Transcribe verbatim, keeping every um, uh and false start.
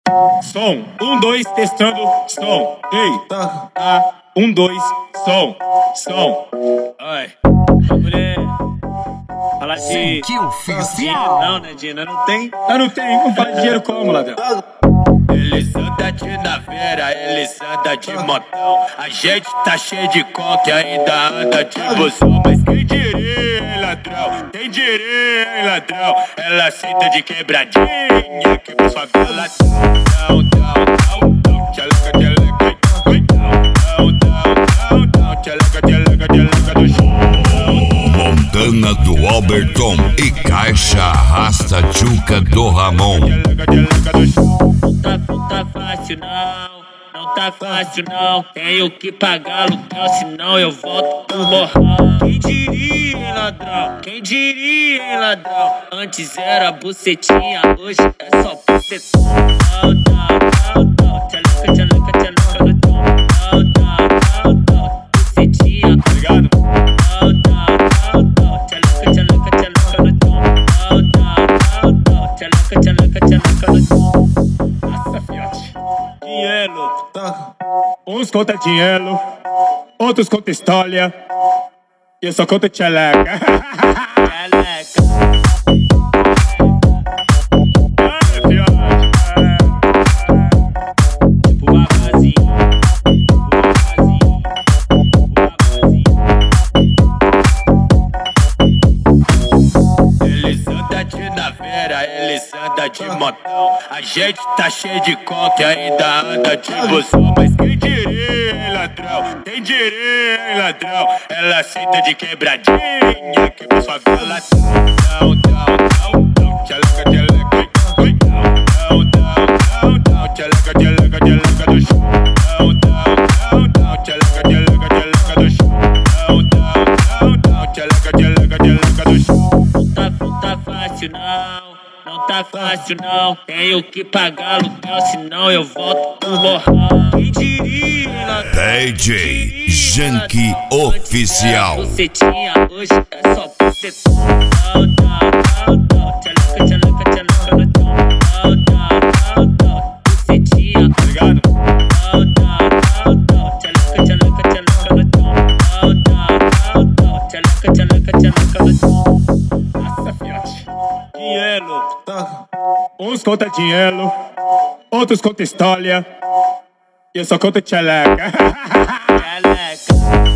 Som, um, dois, testando, som. Ei, tá, um, dois, som, som. Ai, mulher, falar de... Que oficial. Não, né, Dina? Não tem. Não, não tem. Não fala de dinheiro como, ladrão? Eles andam de naveira, eles andam de montão. A gente tá cheio de conta e ainda anda de busão. Mas quem diria, hein, ladrão? Quem diria, hein, ladrão? Ela senta de quebradinha, que por favela tão, tão, tão, tão, tchaleca, tchaleca, tão, tão, tão, tchaleca, tchaleca, tchaleca do chão. Montana do Alberton e Caixa Arrasta Tchuca do Ramon. Não tá fácil não, não tá fácil não. Tenho que pagar aluguel, senão eu volto pro morrão. Quem diria, hein, ladrão? Quem diria, hein, ladrão? Antes era bucetinha, hoje é só bucetão. Não, não, não, não. Tchaleca, tchaleca, tchaleca no tom. Não, não, não, não. Bucetinha, obrigado. Não, não, não, não. Tchaleca, tchaleca, tchaleca no tom. Não, não, não, não. Tchaleca, tchaleca, tchaleca no tom. Nossa, fiote. Dinheiro. Uns conta dinheiro, outros conta história. E eu só conto tchaleca. Tchaleca. Ai, fiote. Tipo uma vazinha. Eles andam de naveira, eles andam de montão. A gente tá cheio de conta e ainda anda de busão. Mas quem diria, hein, ladrão? Quem diria, hein, ladrão? Ela senta de quebradinha, que por favela tão, tão, tão, tão, tchaleca, tchaleca, tão, tão, tão, tão, tchaleca, tchaleca, tchaleca do chão. Tão, tão, tão, tchaleca, tchaleca, tchaleca do chão. Tão, tão, tão, tchaleca, tchaleca, tchaleca do chão. Não tá fácil não, não tá fácil não. Tenho que pagar aluguel, senão eu volto pro morrão. Quem diria, ladrão? D J Janky Oficial. Bucetinha, hoje é só bucetão. Não, não, não, não. Tchaleca, tchaleca, tchaleca no tom. Não, não, não, não. Bucetinha, obrigado. Não, não, não, não. Tchaleca, tchaleca, tchaleca no tom. Não, não, não, não. Tchaleca, tchaleca, tchaleca no tom. Nossa, fiote. Dinheiro. Uns conta dinheiro, outros conta história. E eu só conto tchaleca. Tchaleca.